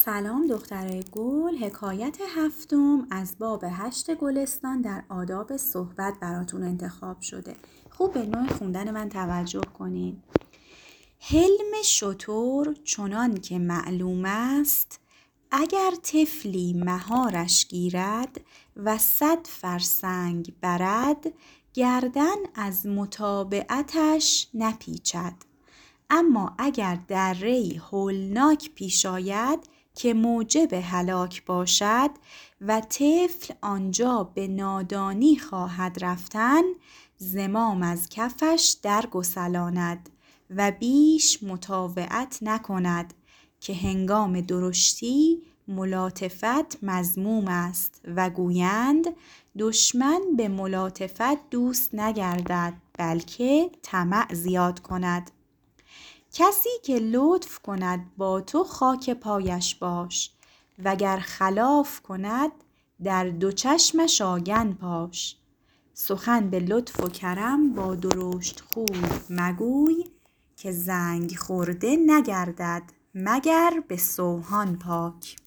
سلام دخترای گل. حکایت هفتم از باب 8 گلستان در آداب صحبت براتون انتخاب شده. خوب به نوع خوندن من توجه کنین. حلم شتر چنان که معلوم است، اگر طفلی مهارش گیرد و 100 فرسنگ برد، گردن از متابعتش نپیچد. اما اگر دره‌ای هولناک پیش آید که موجب هلاک باشد و طفل آنجا به نادانی خواهد رفتن، زمام از کفش درگسلاند و بیش مطاوعت نکند که هنگام درشتی ملاطفت مذموم است و گویند دشمن به ملاطفت دوست نگردد بلکه طمع زیاد کند. کسی که لطف کند با تو خاک پایش باش، وگر خلاف کند در دو چشمش آگن پاش. سخن به لطف و کرم با درشت خوی مگوی، که زنگ خورده نگردد مگر به سوهان پاک.